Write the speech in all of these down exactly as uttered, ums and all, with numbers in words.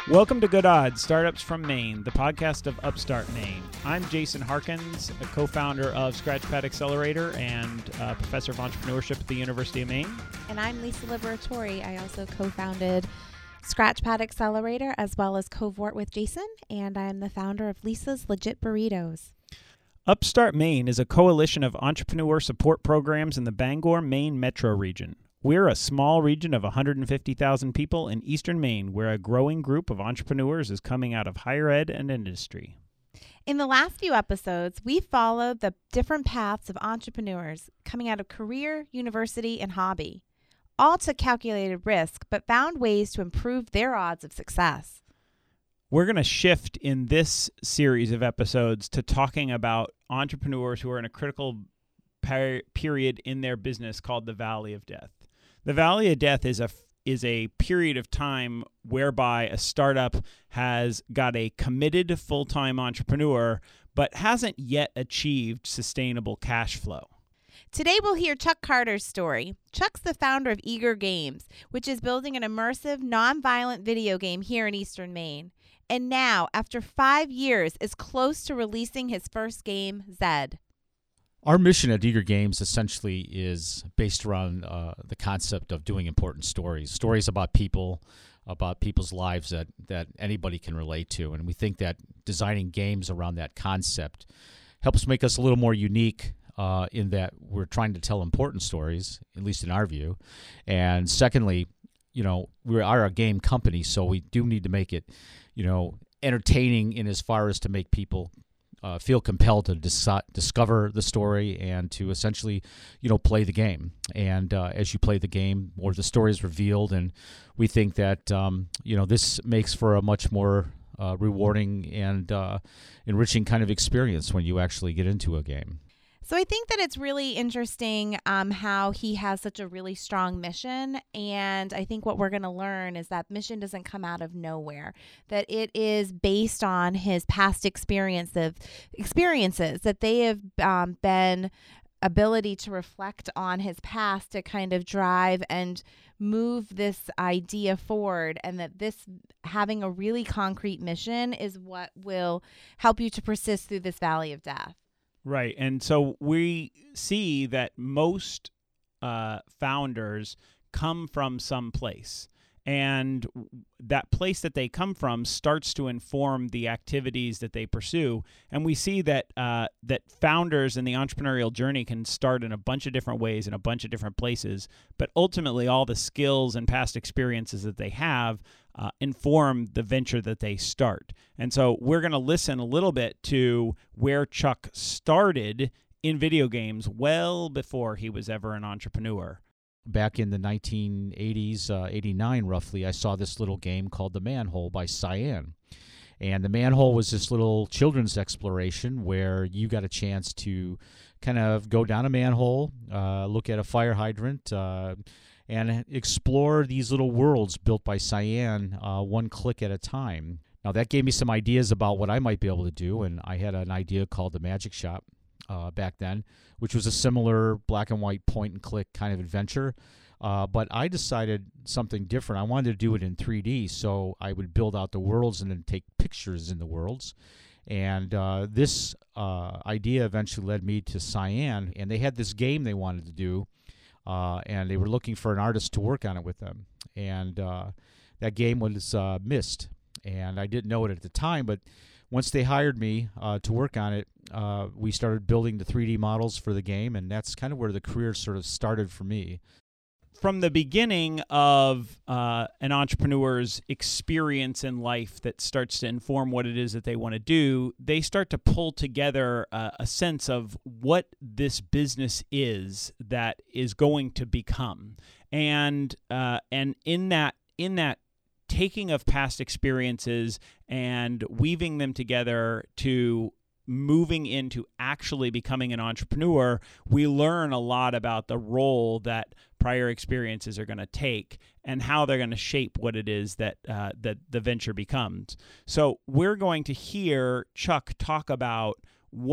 Welcome to Good Odds, Startups from Maine, the podcast of Upstart Maine. I'm Jason Harkins, a co-founder of Scratchpad Accelerator and uh, professor of entrepreneurship at the University of Maine. And I'm Lisa Liberatori. I also co-founded Scratchpad Accelerator as well as Covort with Jason, and I'm the founder of Lisa's Legit Burritos. Upstart Maine is a coalition of entrepreneur support programs in the Bangor, Maine metro region. We're a small region of one hundred fifty thousand people in eastern Maine where a growing group of entrepreneurs is coming out of higher ed and industry. In the last few episodes, we followed the different paths of entrepreneurs coming out of career, university, and hobby. All took calculated risk, but found ways to improve their odds of success. We're going to shift in this series of episodes to talking about entrepreneurs who are in a critical per- period in their business called the Valley of Death. The Valley of Death is a is a period of time whereby a startup has got a committed full-time entrepreneur but hasn't yet achieved sustainable cash flow. Today we'll hear Chuck Carter's story. Chuck's the founder of Eager Games, which is building an immersive, non-violent video game here in eastern Maine. And now, after five years, is close to releasing his first game, Zed. Our mission at Eager Games essentially is based around uh, the concept of doing important stories, stories about people, about people's lives that, that anybody can relate to. And we think that designing games around that concept helps make us a little more unique uh, in that we're trying to tell important stories, at least in our view. And secondly, you know, we are a game company, so we do need to make it, you know, entertaining in as far as to make people Uh, feel compelled to dis- discover the story and to essentially, you know, play the game. And uh, as you play the game, more the story is revealed. And we think that, um, you know, this makes for a much more uh, rewarding and uh, enriching kind of experience when you actually get into a game. So I think that it's really interesting um, how he has such a really strong mission. And I think what we're going to learn is that mission doesn't come out of nowhere, that it is based on his past experience of experiences, that they have um, been ability to reflect on his past to kind of drive and move this idea forward, and that this having a really concrete mission is what will help you to persist through this valley of death. Right. And so we see that most uh, founders come from some place. And that place that they come from starts to inform the activities that they pursue. And we see that uh, that founders in the entrepreneurial journey can start in a bunch of different ways in a bunch of different places. But ultimately, all the skills and past experiences that they have uh, inform the venture that they start. And so we're going to listen a little bit to where Chuck started in video games well before he was ever an entrepreneur. Back in the nineteen eighties, uh, eighty-nine roughly, I saw this little game called The Manhole by Cyan. And The Manhole was this little children's exploration where you got a chance to kind of go down a manhole, uh, look at a fire hydrant, uh, and explore these little worlds built by Cyan uh, one click at a time. Now, that gave me some ideas about what I might be able to do, and I had an idea called the Magic Shop. Uh, back then, which was a similar black and white point and click kind of adventure. Uh, but I decided something different. I wanted to do it in three D, so I would build out the worlds and then take pictures in the worlds. And uh, this uh, idea eventually led me to Cyan, and they had this game they wanted to do, uh, and they were looking for an artist to work on it with them. And uh, that game was uh, Myst, and I didn't know it at the time, but once they hired me uh, to work on it, uh, we started building the three D models for the game, and that's kind of where the career sort of started for me. From the beginning of uh, an entrepreneur's experience in life that starts to inform what it is that they want to do, they start to pull together uh, a sense of what this business is that is going to become. And uh, and in that in that taking of past experiences and weaving them together to moving into actually becoming an entrepreneur, we learn a lot about the role that prior experiences are going to take and how they're going to shape what it is that uh, that the venture becomes. So we're going to hear Chuck talk about what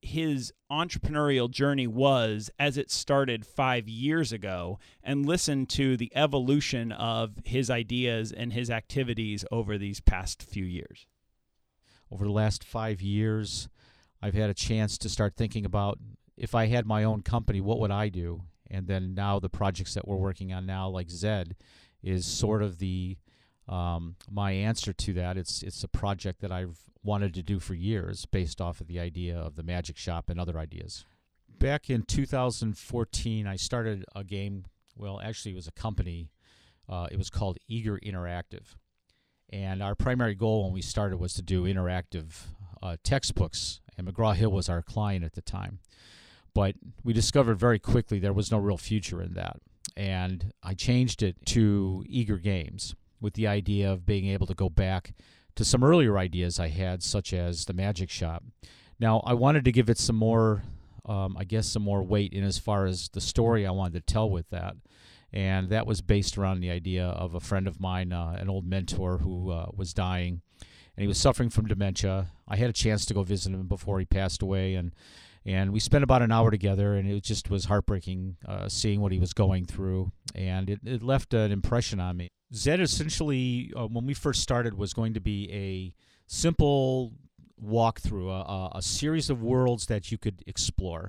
his entrepreneurial journey was as it started five years ago and listen to the evolution of his ideas and his activities over these past few years. Over the last five years, I've had a chance to start thinking about, if I had my own company, what would I do? And then now the projects that we're working on now, like Zed, is sort of the um, my answer to that. It's it's a project that I've wanted to do for years based off of the idea of the Magic Shop and other ideas. Back in two thousand fourteen, I started a game, well, actually it was a company. Uh, it was called Eager Interactive. And our primary goal when we started was to do interactive uh, textbooks, and McGraw-Hill was our client at the time. But we discovered very quickly there was no real future in that. And I changed it to Eager Games with the idea of being able to go back to some earlier ideas I had, such as the Magic Shop. Now, I wanted to give it some more, um, I guess, some more weight in as far as the story I wanted to tell with that. And that was based around the idea of a friend of mine, uh, an old mentor who uh, was dying, and he was suffering from dementia. I had a chance to go visit him before he passed away, and and we spent about an hour together, and it just was heartbreaking uh, seeing what he was going through, and it, it left an impression on me. Zed essentially, uh, when we first started, was going to be a simple walkthrough, a, a, a series of worlds that you could explore,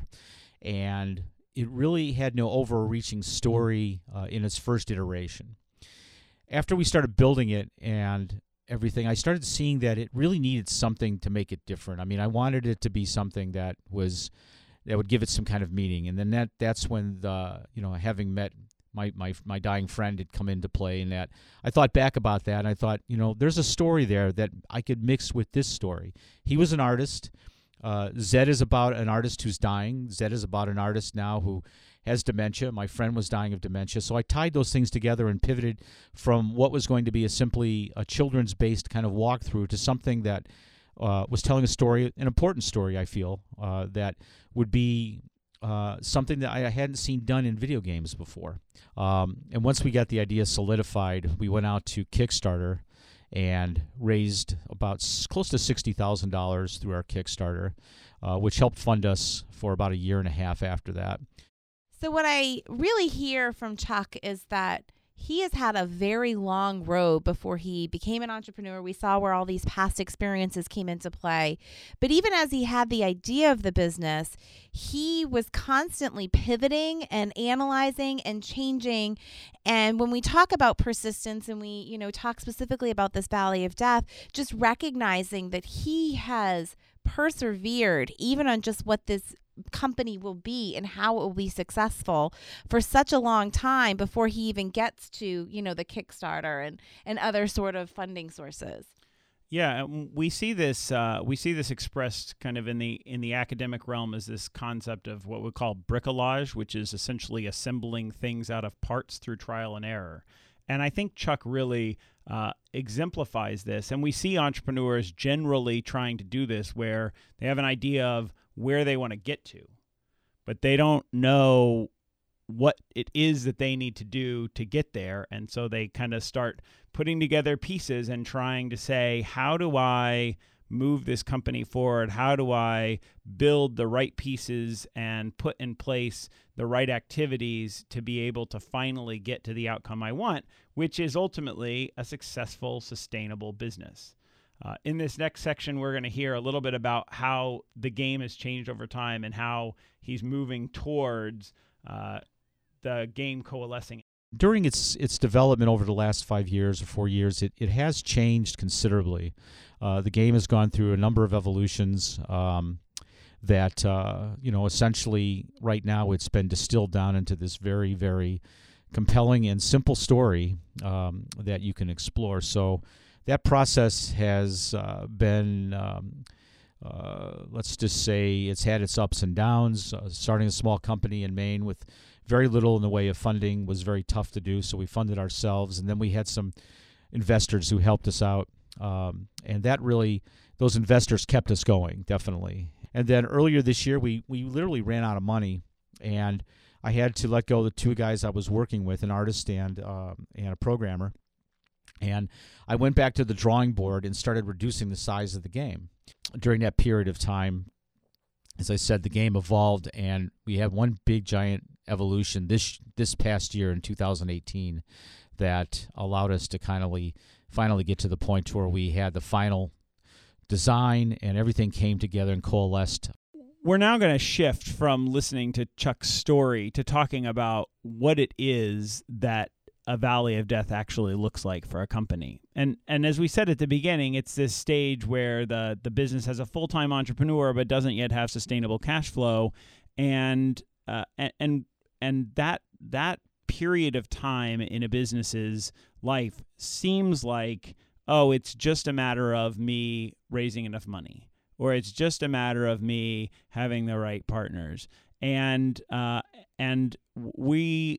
and it really had no overreaching story uh, in its first iteration. After we started building it and everything, I started seeing that it really needed something to make it different. I mean, I wanted it to be something that was that would give it some kind of meaning. And then that that's when the you know having met my my my dying friend had come into play, and that I thought back about that, and I thought, you know, there's a story there that I could mix with this story. He was an artist. Uh, Zed is about an artist who's dying. Zed is about an artist now who has dementia. My friend was dying of dementia. So I tied those things together and pivoted from what was going to be a simply a children's-based kind of walkthrough to something that uh, was telling a story, an important story, I feel, uh, that would be uh, something that I hadn't seen done in video games before. Um, and once we got the idea solidified, we went out to Kickstarter and raised about s- close to sixty thousand dollars through our Kickstarter, uh, which helped fund us for about a year and a half after that. So what I really hear from Chuck is that he has had a very long road before he became an entrepreneur. We saw where all these past experiences came into play. But even as he had the idea of the business, he was constantly pivoting and analyzing and changing. And when we talk about persistence and we, you know, talk specifically about this Valley of Death, just recognizing that he has persevered even on just what this company will be and how it will be successful for such a long time before he even gets to, you know, the Kickstarter and, and other sort of funding sources. Yeah, we see this. Uh, we see this expressed kind of in the in the academic realm as this concept of what we call bricolage, which is essentially assembling things out of parts through trial and error. And I think Chuck really uh, exemplifies this. And we see entrepreneurs generally trying to do this, where they have an idea of where they want to get to, but they don't know what it is that they need to do to get there. And so they kind of start putting together pieces and trying to say, how do I move this company forward? How do I build the right pieces and put in place the right activities to be able to finally get to the outcome I want, which is ultimately a successful, sustainable business. Uh, in this next section, we're going to hear a little bit about how the game has changed over time and how he's moving towards uh, the game coalescing. During its its development over the last five years or four years, it, it has changed considerably. Uh, the game has gone through a number of evolutions um, that, uh, you know, essentially right now it's been distilled down into this very, very compelling and simple story um, that you can explore. So that process has uh, been, um, uh, let's just say, it's had its ups and downs. Uh, starting a small company in Maine with very little in the way of funding was very tough to do, so we funded ourselves. And then we had some investors who helped us out, um, and that really, those investors kept us going, definitely. And then earlier this year, we, we literally ran out of money, and I had to let go of the two guys I was working with, an artist and um, and a programmer. And I went back to the drawing board and started reducing the size of the game. During that period of time, as I said, the game evolved, and we had one big giant evolution this this past year in two thousand eighteen that allowed us to kind of finally get to the point where we had the final design and everything came together and coalesced. We're now going to shift from listening to Chuck's story to talking about what it is that a Valley of Death actually looks like for a company. And and as we said at the beginning, it's this stage where the, the business has a full-time entrepreneur but doesn't yet have sustainable cash flow. And uh, and and, and that that period of time in a business's life seems like, oh, it's just a matter of me raising enough money, or it's just a matter of me having the right partners. And uh, and we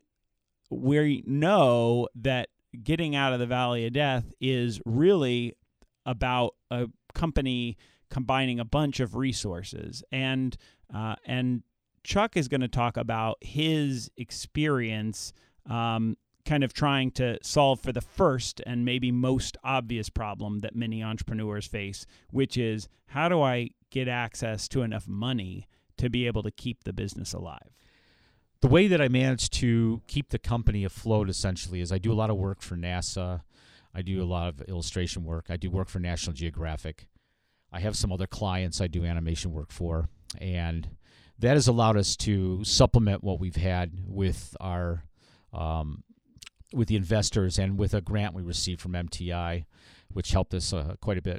we know that getting out of the Valley of Death is really about a company combining a bunch of resources. And uh, and Chuck is going to talk about his experience um, kind of trying to solve for the first and maybe most obvious problem that many entrepreneurs face, which is, how do I get access to enough money to be able to keep the business alive? The way that I manage to keep the company afloat, essentially, is I do a lot of work for NASA. I do a lot of illustration work. I do work for National Geographic. I have some other clients I do animation work for. And that has allowed us to supplement what we've had with our um, with the investors and with a grant we received from M T I, which helped us uh, quite a bit.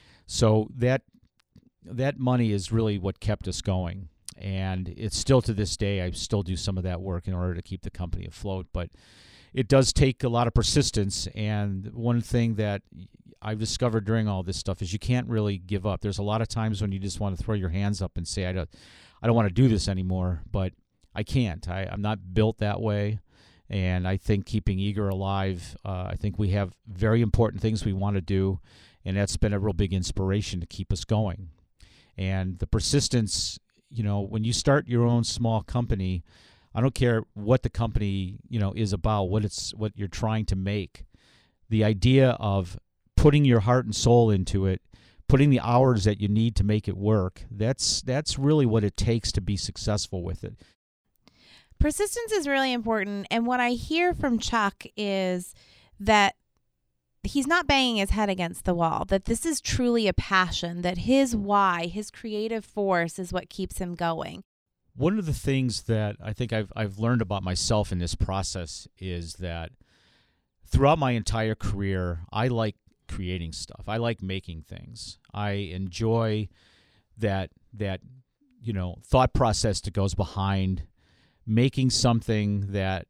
So that that money is really what kept us going. And it's still, to this day, I still do some of that work in order to keep the company afloat. But it does take a lot of persistence. And one thing that I've discovered during all this stuff is you can't really give up. There's a lot of times when you just want to throw your hands up and say, I don't, I don't want to do this anymore. But I can't. I, I'm not built that way. And I think keeping Eager alive, uh, I think we have very important things we want to do. And that's been a real big inspiration to keep us going. And the persistence, you know, when you start your own small company, I don't care what the company, you know, is about, what it's what you're trying to make. The idea of putting your heart and soul into it, putting the hours that you need to make it work, that's that's really what it takes to be successful with it. Persistence is really important. And what I hear from Chuck is that he's not banging his head against the wall, that this is truly a passion, that his why, his creative force is what keeps him going. One of the things that I think I've I've learned about myself in this process is that throughout my entire career, I like creating stuff. I like making things. I enjoy that that you know thought process that goes behind making something that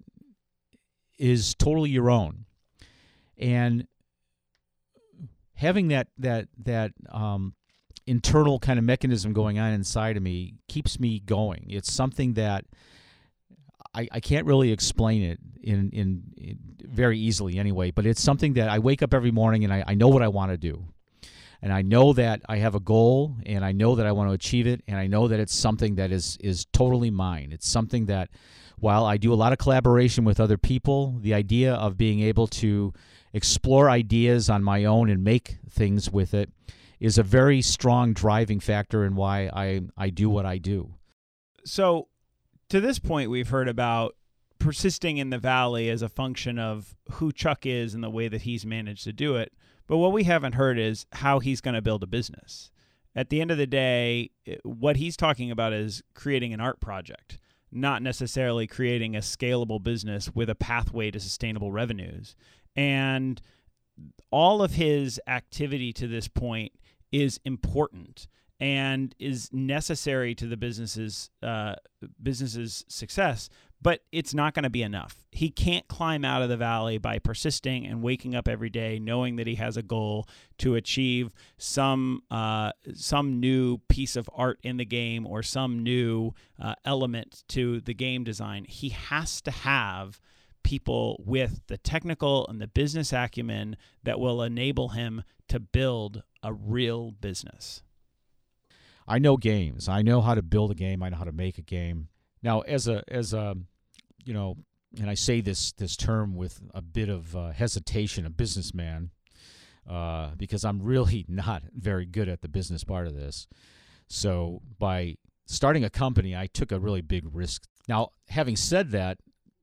is totally your own. And having that that that um, internal kind of mechanism going on inside of me keeps me going. It's something that I, I can't really explain it in, in, in very easily anyway, but it's something that I wake up every morning and I, I know what I want to do. And I know that I have a goal, and I know that I want to achieve it, and I know that it's something that is is totally mine. It's something that, while I do a lot of collaboration with other people, the idea of being able to explore ideas on my own and make things with it is a very strong driving factor in why I, I do what I do. So to this point, we've heard about persisting in the valley as a function of who Chuck is and the way that he's managed to do it. But what we haven't heard is how he's going to build a business. At the end of the day, what he's talking about is creating an art project, not necessarily creating a scalable business with a pathway to sustainable revenues. And all of his activity to this point is important and is necessary to the business's uh, business's success, but it's not going to be enough. He can't climb out of the valley by persisting and waking up every day knowing that he has a goal to achieve some uh, some new piece of art in the game or some new uh, element to the game design. He has to have people with the technical and the business acumen that will enable him to build a real business. I know games. I know how to build a game. I know how to make a game. Now, as a as a you know, and I say this this term with a bit of uh, hesitation, a businessman, uh, because I'm really not very good at the business part of this. So by starting a company, I took a really big risk. Now, having said that,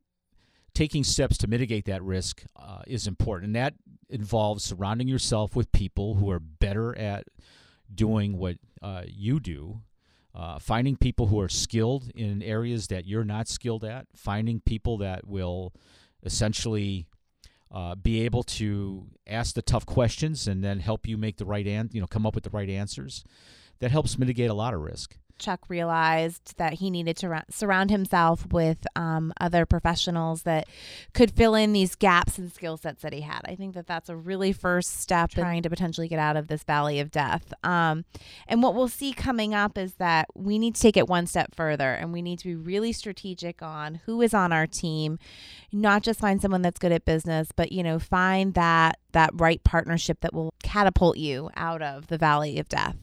taking steps to mitigate that risk uh, is important, and that involves surrounding yourself with people who are better at doing what uh, you do, uh, finding people who are skilled in areas that you're not skilled at, finding people that will essentially uh, be able to ask the tough questions and then help you make the right an- you know, come up with the right answers. That helps mitigate a lot of risk. Chuck realized that he needed to ra- surround himself with um, other professionals that could fill in these gaps and skill sets that he had. I think that that's a really first step in trying to potentially get out of this valley of death. Um, and what we'll see coming up is that we need to take it one step further, and we need to be really strategic on who is on our team, not just find someone that's good at business, but, you know, find that that right partnership that will catapult you out of the valley of death.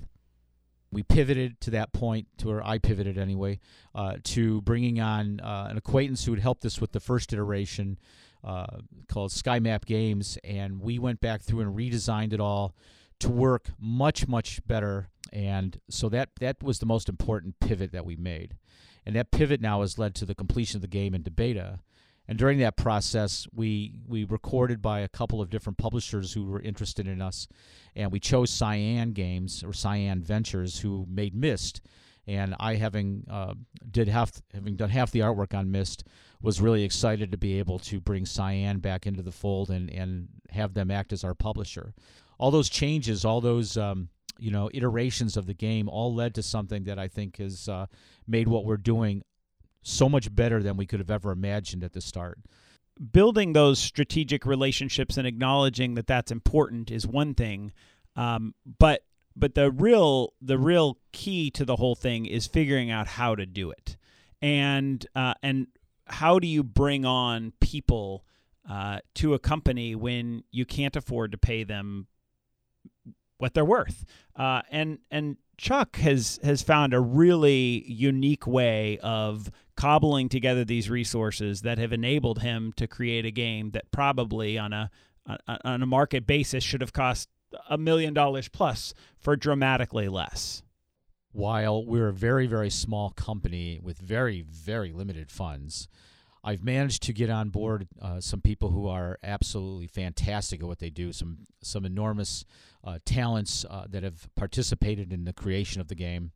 We pivoted to that point, to where I pivoted anyway, uh, to bringing on uh, an acquaintance who had helped us with the first iteration uh, called SkyMap Games, and we went back through and redesigned it all to work much, much better. And so that, that was the most important pivot that we made. And that pivot now has led to the completion of the game into beta. And during that process, we we recorded by a couple of different publishers who were interested in us, and we chose Cyan Games or Cyan Ventures, who made Myst. And I, having uh, did half having done half the artwork on Myst, was really excited to be able to bring Cyan back into the fold and and have them act as our publisher. All those changes, all those um, you know iterations of the game, all led to something that I think has uh, made what we're doing so much better than we could have ever imagined at the start. Building those strategic relationships and acknowledging that that's important is one thing, um, but but the real the real key to the whole thing is figuring out how to do it, and uh, and how do you bring on people uh, to a company when you can't afford to pay them what they're worth, uh, and and Chuck has has found a really unique way of cobbling together these resources that have enabled him to create a game that probably on a on a market basis should have cost a million dollars plus for dramatically less. While we're a very, very small company with very, very limited funds, I've managed to get on board uh, some people who are absolutely fantastic at what they do, some some enormous uh, talents uh, that have participated in the creation of the game.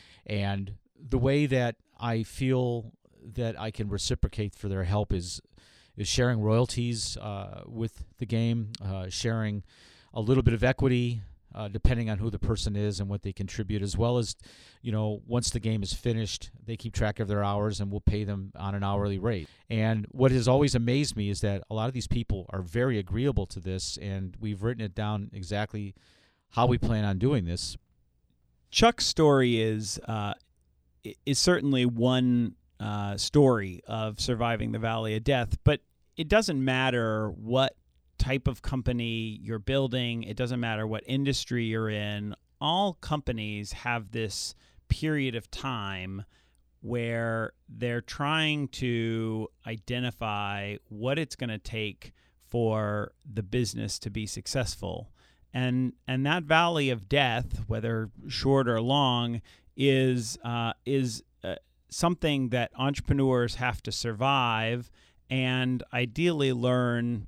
And the way that I feel that I can reciprocate for their help is is sharing royalties uh, with the game, uh, sharing a little bit of equity, uh, depending on who the person is and what they contribute, as well as, you know, once the game is finished, they keep track of their hours and we'll pay them on an hourly rate. And what has always amazed me is that a lot of these people are very agreeable to this, and we've written it down exactly how we plan on doing this. Chuck's story is uh, is certainly one uh, story of surviving the Valley of Death, but it doesn't matter what type of company you're building. It doesn't matter what industry you're in. All companies have this period of time where they're trying to identify what it's going to take for the business to be successful. And and that valley of death, whether short or long, is uh, is uh, something that entrepreneurs have to survive and ideally learn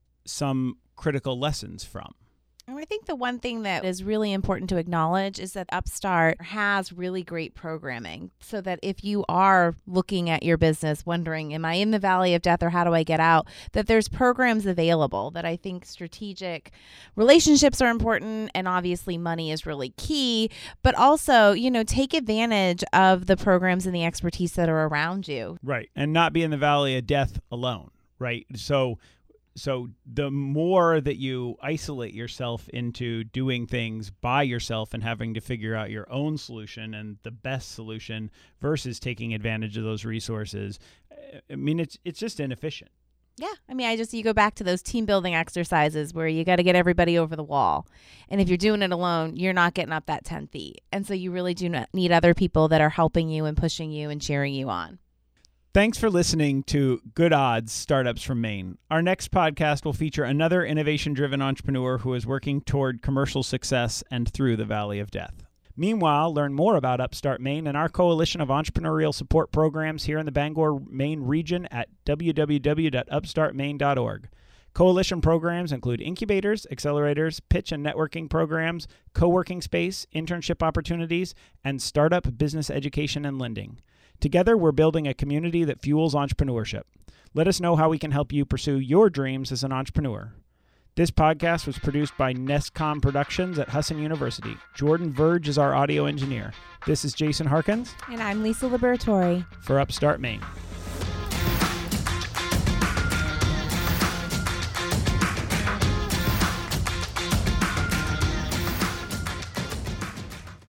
some critical lessons from. And I think the one thing that is really important to acknowledge is that Upstart has really great programming, so that if you are looking at your business wondering, am I in the valley of death or how do I get out, that there's programs available. That I think strategic relationships are important, and obviously money is really key, but also, you know, take advantage of the programs and the expertise that are around you. Right. And not be in the valley of death alone, right? So So the more that you isolate yourself into doing things by yourself and having to figure out your own solution and the best solution versus taking advantage of those resources, I mean, it's it's just inefficient. Yeah. I mean, I just, you go back to those team building exercises where you got to get everybody over the wall. And if you're doing it alone, you're not getting up that ten feet. And so you really do not need other people that are helping you and pushing you and cheering you on. Thanks for listening to Good Odds Startups from Maine. Our next podcast will feature another innovation-driven entrepreneur who is working toward commercial success and through the Valley of Death. Meanwhile, learn more about Upstart Maine and our coalition of entrepreneurial support programs here in the Bangor, Maine region at w w w dot upstart maine dot org. Coalition programs include incubators, accelerators, pitch and networking programs, co-working space, internship opportunities, and startup business education and lending. Together, we're building a community that fuels entrepreneurship. Let us know how we can help you pursue your dreams as an entrepreneur. This podcast was produced by Nestcom Productions at Husson University. Jordan Verge is our audio engineer. This is Jason Harkins. And I'm Lisa Liberatore. For Upstart Maine.